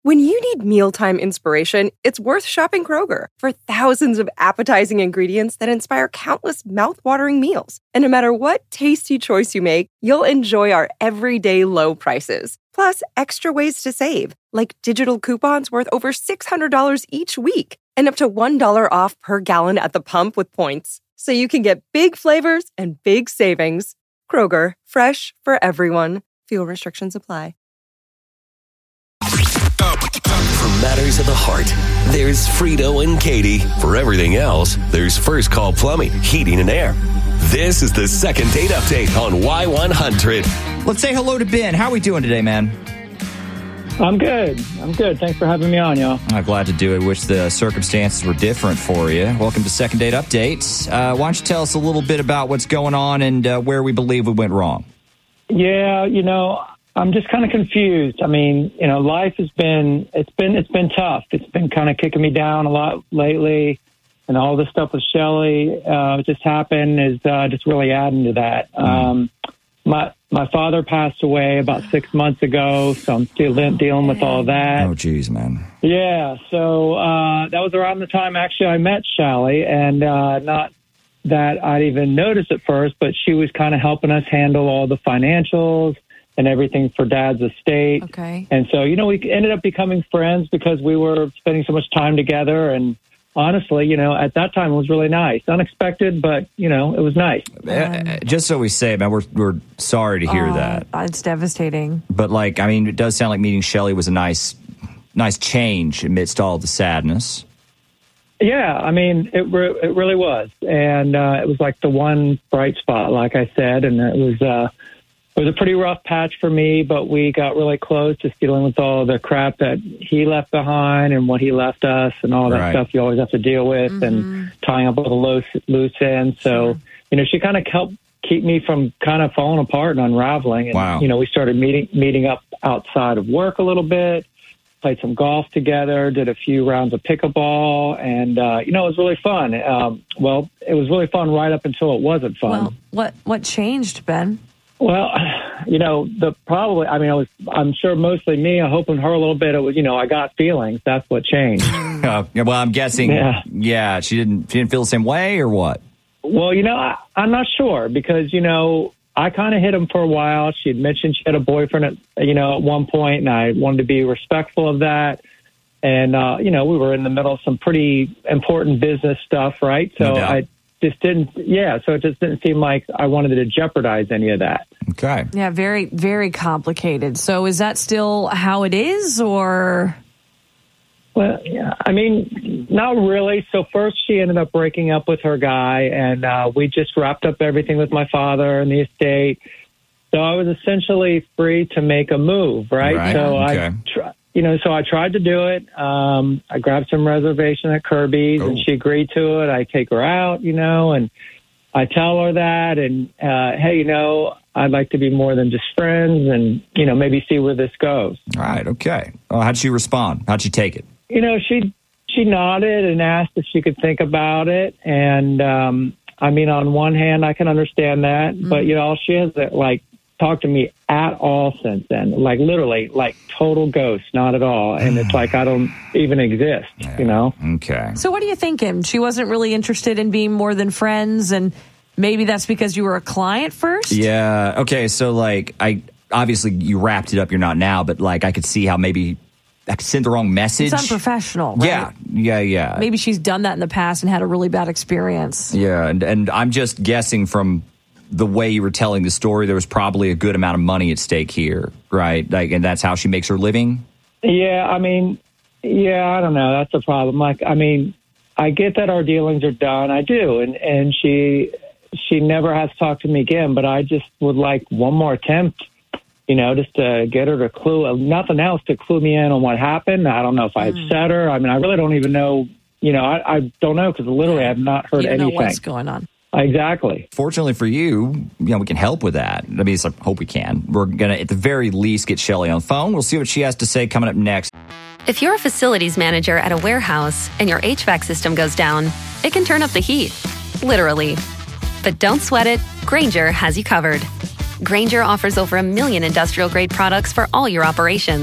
When you need mealtime inspiration, it's worth shopping Kroger for thousands of appetizing ingredients that inspire countless mouth-watering meals. And no matter what tasty choice you make, you'll enjoy our everyday low prices. Plus, extra ways to save, like digital coupons worth over $600 each week and up to $1 off per gallon at the pump with points. So you can get big flavors and big savings. Kroger, fresh for everyone. Fuel restrictions apply. For matters of the heart, there's Frito and Katie. For everything else, there's First Call Plumbing, Heating and Air. This is the second date update on Y100. Let's say hello to Ben. How are we doing today, man? I'm good. Thanks for having me on, y'all. I'm glad to do it. Wish the circumstances were different for you. Welcome to Second Date Update. Why don't you tell us a little bit about what's going on and where we believe we went wrong? Yeah, I'm just kind of confused. I mean, life has been tough. It's been kind of kicking me down a lot lately, and all this stuff with Shelly just happened is just really adding to that. My father passed away about 6 months ago, so I'm still dealing with all that. Oh, geez, man. Yeah, so that was around the time actually I met Shelly, and not that I'd even noticed at first, but she was kind of helping us handle all the financials and everything for Dad's estate. Okay. And so, we ended up becoming friends because we were spending so much time together. And honestly, at that time, it was really nice. Unexpected, but, it was nice. Just so we say, man, we're sorry to hear that. It's devastating. But, it does sound like meeting Shelly was a nice change amidst all the sadness. Yeah, it really was. And it was like the one bright spot, like I said. And it was a pretty rough patch for me, but we got really close, just dealing with all the crap that he left behind and what he left us and all that stuff you always have to deal with, and tying up all the loose ends. So, she kind of helped keep me from kind of falling apart and unraveling. And, wow. We started meeting up outside of work a little bit, played some golf together, did a few rounds of pickleball, and, it was really fun. It was really fun right up until it wasn't fun. Well, what changed, Ben? Well, I'm sure mostly me, I'm hoping her a little bit. It was, I got feelings. That's what changed. Well, I'm guessing, she didn't feel the same way or what? Well, I'm not sure because, I kind of hit him for a while. She had mentioned she had a boyfriend at one point, and I wanted to be respectful of that. And, we were in the middle of some pretty important business stuff, right? So no so it just didn't seem like I wanted to jeopardize any of that. Okay. Yeah, very, very complicated. So is that still how it is, or? Well, yeah, not really. So first she ended up breaking up with her guy, and we just wrapped up everything with my father and the estate. So I was essentially free to make a move, right? So I tried to do it. I grabbed some reservation at Kirby's, and she agreed to it. I take her out, and I tell her that, and hey, I'd like to be more than just friends, and maybe see where this goes. All right, okay. How'd she respond? How'd she take it? She nodded and asked if she could think about it, and on one hand, I can understand that, but all she has talked to me at all since then, literally, total ghost, not at all. And it's like I don't even exist, Okay. So what are you thinking? She wasn't really interested in being more than friends, and maybe that's because you were a client first? Yeah. Okay, so obviously you wrapped it up, you're not now, but I could see how maybe I could send the wrong message. It's unprofessional, right? Yeah. Maybe she's done that in the past and had a really bad experience. Yeah, and I'm just guessing from the way you were telling the story, there was probably a good amount of money at stake here, right? And that's how she makes her living? Yeah, I don't know. That's the problem. I get that our dealings are done. I do. And she never has talked to me again, but I just would like one more attempt, just to get her to nothing else to clue me in on what happened. I don't know if I upset her. I really don't even know, I don't know because literally I have not heard anything. You know what's going on. Exactly. Fortunately for you, we can help with that. I hope we can. We're going to, at the very least, get Shelly on the phone. We'll see what she has to say coming up next. If you're a facilities manager at a warehouse and your HVAC system goes down, it can turn up the heat, literally. But don't sweat it. Grainger has you covered. Grainger offers over 1 million industrial-grade products for all your operations.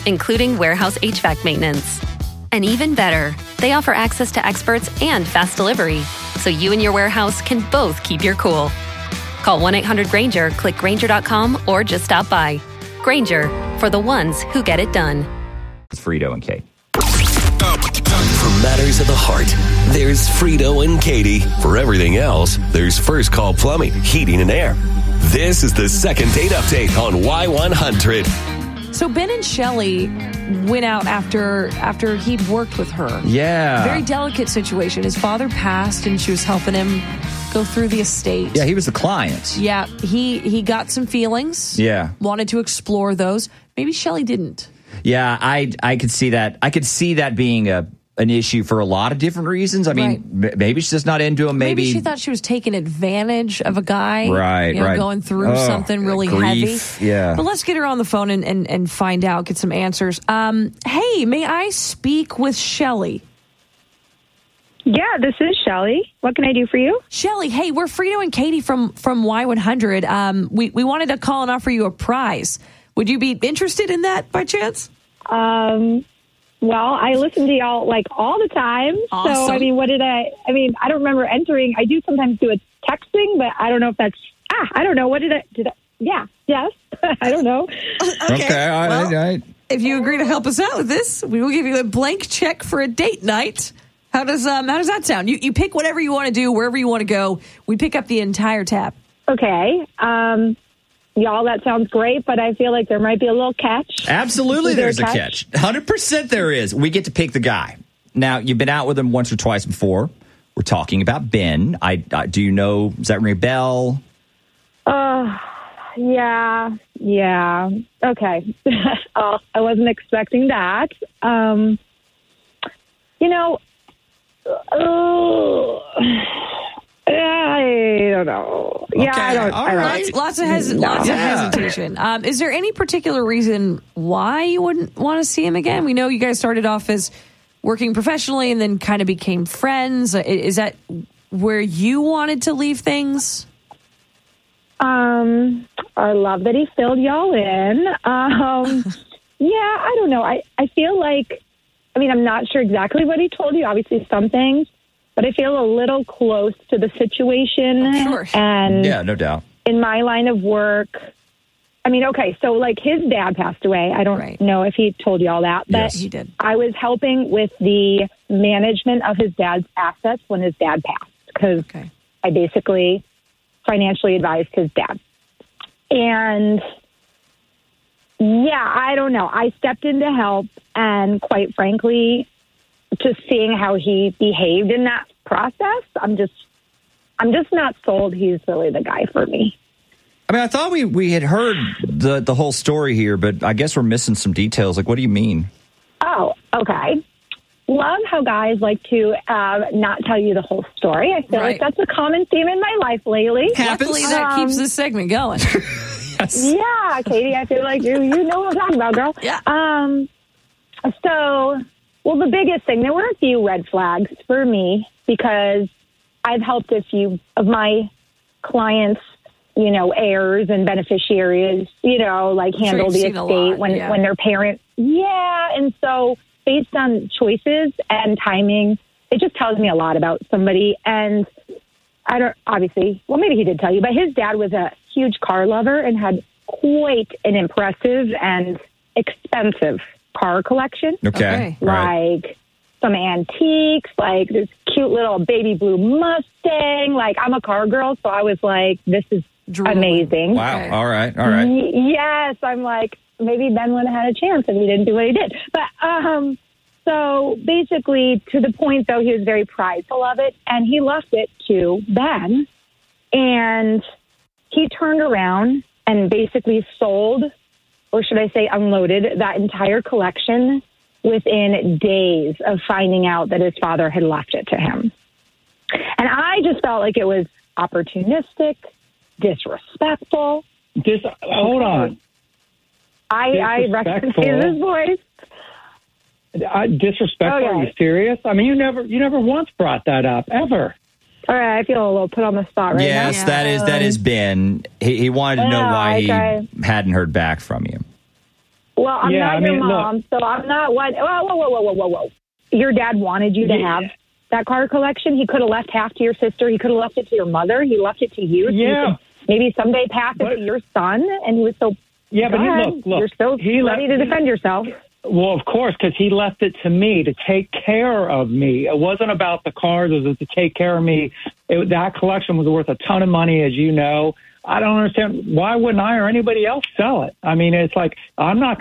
including warehouse HVAC maintenance. And even better, they offer access to experts and fast delivery, so you and your warehouse can both keep your cool. Call 1-800-GRAINGER, click Grainger.com, or just stop by. Grainger, for the ones who get it done. It's Frito and Kate. For matters of the heart, there's Frito and Katie. For everything else, there's First Call Plumbing, Heating and Air. This is the second date update on Y100. So Ben and Shelley went out after he'd worked with her. Yeah. Very delicate situation. His father passed, and she was helping him go through the estate. Yeah, he was the client. Yeah, he got some feelings. Yeah. Wanted to explore those. Maybe Shelley didn't. Yeah, I could see that. I could see that being an issue for a lot of different reasons. I mean, maybe she's just not into him. Maybe she thought she was taking advantage of a guy. Right, right. Going through something really grief, heavy. Yeah. But let's get her on the phone and find out, get some answers. Hey, may I speak with Shelley? Yeah, this is Shelley. What can I do for you? Shelley, hey, we're Frito and Katie from Y100. We wanted to call and offer you a prize. Would you be interested in that by chance? Well, I listen to y'all like all the time. Awesome. So, I mean, I don't remember entering. I do sometimes do a texting, but I don't know if that's, I don't know. What did I, yeah, yes. I don't know. Okay, all right. If you agree to help us out with this, we will give you a blank check for a date night. How does that sound? You pick whatever you want to do, wherever you want to go. We pick up the entire tab. Okay. Y'all, that sounds great, but I feel like there might be a little catch. Absolutely, there's a catch. 100% there is. We get to pick the guy. Now, you've been out with him once or twice before. We're talking about Ben. Do you know, does that ring a bell? Yeah. Okay. I wasn't expecting that. I don't know. Okay, Yeah, I don't. all right. Lots of hesitation. Is there any particular reason why you wouldn't want to see him again? We know you guys started off as working professionally and then kind of became friends. Is that where you wanted to leave things? I love that he filled y'all in. Yeah, I don't know. I feel like, I'm not sure exactly what he told you. Obviously, some things. But I feel a little close to the situation. Sure. And yeah, no doubt. In my line of work, so like his dad passed away. I don't know if he told you all that, but yes, he did. I was helping with the management of his dad's assets when his dad passed because I basically financially advised his dad. And yeah, I don't know. I stepped in to help, and quite frankly, just seeing how he behaved in that process, I'm just not sold he's really the guy for me. I thought we had heard the whole story here, but I guess we're missing some details. Like, what do you mean? Oh, okay. Love how guys like to not tell you the whole story. I feel like that's a common theme in my life lately. Luckily, that keeps this segment going. Yes. Yeah, Katie, I feel like you know what I'm talking about, girl. Yeah. Well, the biggest thing, there were a few red flags for me because I've helped a few of my clients, heirs and beneficiaries, like handle the estate when their parents. Yeah. And so based on choices and timing, it just tells me a lot about somebody. And maybe he did tell you, but his dad was a huge car lover and had quite an impressive and expensive car collection. Okay. Like some antiques, like this cute little baby blue Mustang. Like, I'm a car girl, so I was like, this is amazing. Wow. Okay. All right. Yes. I'm like, maybe Ben would have had a chance if he didn't do what he did. But, so basically to the point though, he was very prideful of it and he left it to Ben, and he turned around and basically sold, or should I say unloaded, that entire collection within days of finding out that his father had left it to him. And I just felt like it was opportunistic, disrespectful. Hold on. I recognize his voice. Disrespectful? Are you serious? You never once brought that up, ever. All right, I feel a little put on the spot right now. Yes, that is Ben. He wanted to know why he hadn't heard back from you. Well, I'm not your mom, so I'm not what. Whoa. Your dad wanted you to have that car collection. He could have left half to your sister. He could have left it to your mother. He left it to you. So you could maybe someday pass it to your son. And he was so. Yeah, but look. You're so ready to defend yourself. Well, of course, because he left it to me to take care of me. It wasn't about the cars. It was to take care of me. That collection was worth a ton of money, as you know. I don't understand. Why wouldn't I or anybody else sell it? I mean, it's like, I'm not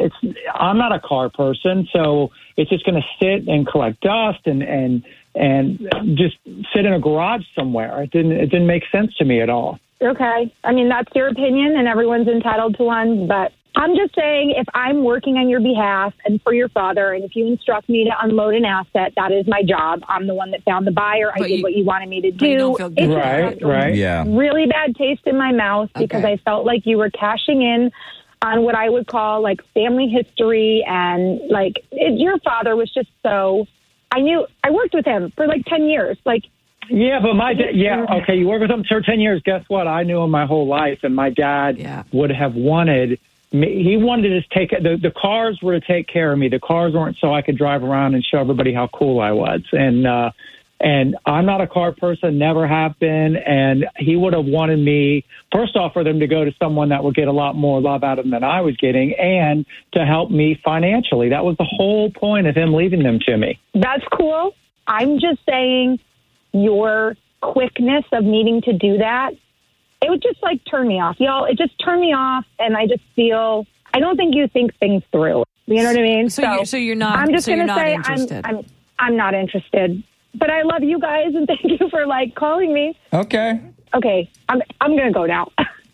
a car person, so it's just going to sit and collect dust and just sit in a garage somewhere. It didn't make sense to me at all. Okay. I mean, that's your opinion and everyone's entitled to one, but I'm just saying, if I'm working on your behalf and for your father, and if you instruct me to unload an asset, that is my job. I'm the one that found the buyer. I did what you wanted me to do. You don't feel good. Right. Yeah. Really bad taste in my mouth because I felt like you were cashing in on what I would call like family history, and like your father was just so. I worked with him for like 10 years. Like. Yeah, but my dad, okay, you work with him for 10 years. Guess what? I knew him my whole life, and my dad would have wanted. He wanted to just take the cars were to take care of me. The cars weren't so I could drive around and show everybody how cool I was. And I'm not a car person, never have been. And he would have wanted me, first off, for them to go to someone that would get a lot more love out of them than I was getting, and to help me financially. That was the whole point of him leaving them to me. That's cool. I'm just saying your quickness of needing to do that, it would just like turn me off, y'all. It just turned me off, and I just feel I don't think you think things through. You know what I mean? So you're not. I'm just going to say interested. I'm not interested. But I love you guys, and thank you for like calling me. Okay. I'm going to go now.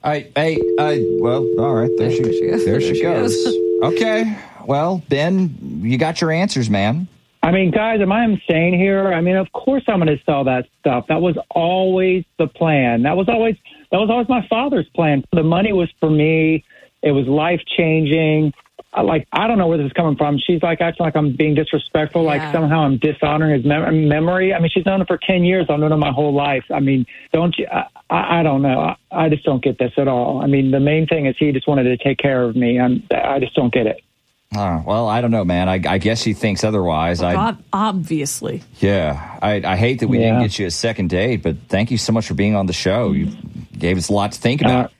Well, all right. There she goes. Okay. Well, Ben, you got your answers, man. I mean, guys, am I insane here? I mean, of course I'm going to sell that stuff. That was always the plan. That was always my father's plan. The money was for me. It was life-changing. I don't know where this is coming from. She's like acting like I'm being disrespectful, like somehow I'm dishonoring his memory. I mean, she's known him for 10 years. I've known him my whole life. I mean, don't you? I don't know. I just don't get this at all. I mean, the main thing is he just wanted to take care of me. I just don't get it. Well, I don't know, man. I guess he thinks otherwise. Obviously. Yeah. I hate that we didn't get you a second date, but thank you so much for being on the show. You gave us a lot to think about.